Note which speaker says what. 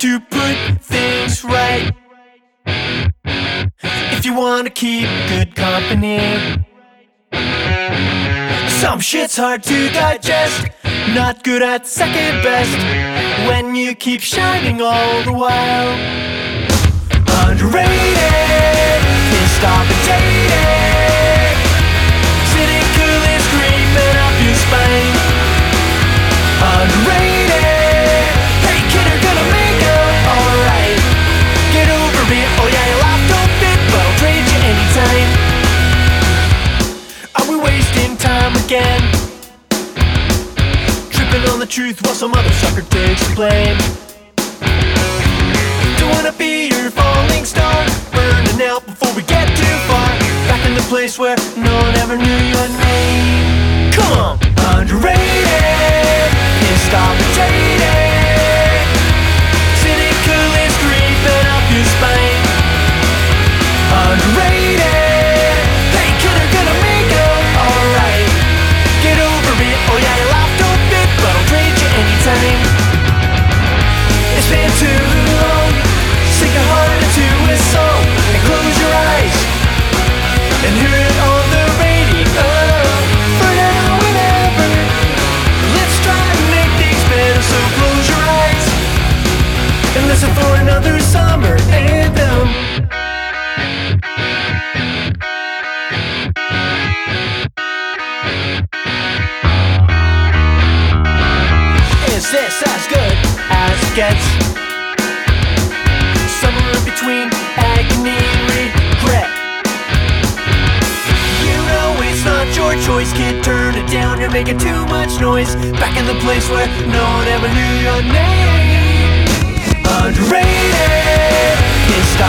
Speaker 1: to put things right if you wanna keep good company. Some shit's hard to digest, not good at second best, when you keep shining all the while. Underrated, can't stop and date it. Sitting cool is creeping up your spine. Underrated, hey kid, you're gonna make it alright. Get over it, oh yeah, your life don't fit, but I'll trade you anytime. Are we wasting time again? Tripping on the truth while some other sucker takes the blame. Don't wanna be your falling star, burning out before we get too far. Back in the place where no one ever knew your name. Come on! Underrated, can't stop and date it. Sitting cool is creeping up your spine. Underrated, hey kid, you're gonna make it alright. Get over it, oh yeah, your life don't fit, but I'll trade you anytime. It's been too long, sink your heart into a song and close your eyes and hear it on the radio. For now and ever, let's try to make things better, so close your eyes and listen for another summer anthem. Is this as good as it gets? Somewhere in between agony and regret. You know it's not your choice, kid, turn it down, you're making too much noise. Back in the place where no one ever knew your name. Underrated, can't stop